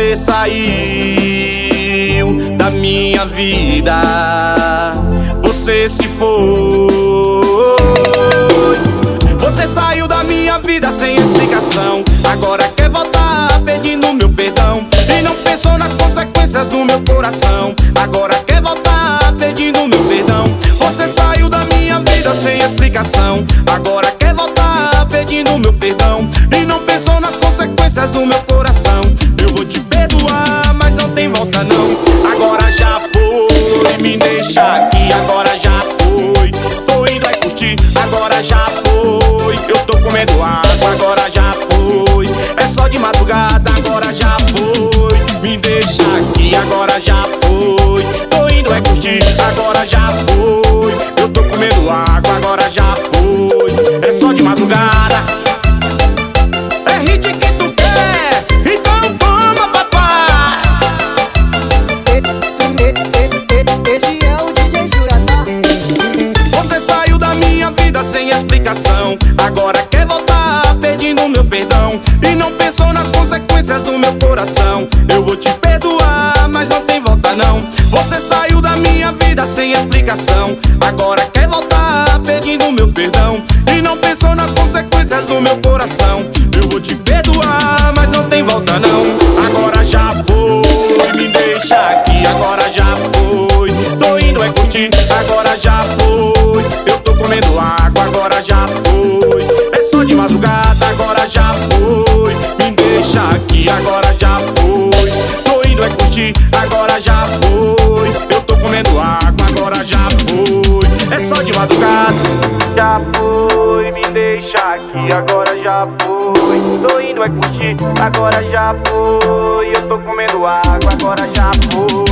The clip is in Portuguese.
Você saiu da minha vida, você se foi. Você saiu da minha vida sem explicação. Agora quer voltar pedindo meu perdão e não pensou nas consequências do meu coração. Agora quer voltar pedindo meu perdão. Você saiu da minha vida sem explicação. Agora quer voltar pedindo meu perdão e não pensou nas consequências do meu coração. Eu vou te perdoar, mas não tem volta não. Agora já foi, me deixa aqui. Agora já foi, tô indo é curtir. Agora já foi, eu tô comendo água. Agora já foi, é só de madrugada. Agora já foi, me deixa aqui. Agora já foi, tô indo é curtir. Agora já foi, eu tô comendo água. Agora já foi, é só de madrugada. É hit que tu quer, então toma, papai. Esse é o DJ Juratá. Você saiu da minha vida sem explicação. Agora quer voltar pedindo meu perdão e não pensou nas consequências do meu coração. Eu vou te perdoar, mas não tem volta não. Você saiu da minha vida sem explicação. Agora quer voltar pedindo meu perdão e não pensou nas consequências do meu coração. Eu vou te perdoar, mas não tem volta não. Agora já foi, me deixa aqui. Agora já foi, tô indo é curtir. Agora já foi, eu tô comendo água. Agora já foi, é só de madrugada. Agora já foi, me deixa aqui. Agora já foi, tô indo é curtir. Agora já foi, eu tô comendo água. Agora já foi, é só de madrugada. Já foi, me deixa aqui. Agora já foi, tô indo é curtir. Agora já foi, eu tô comendo água. Agora já foi.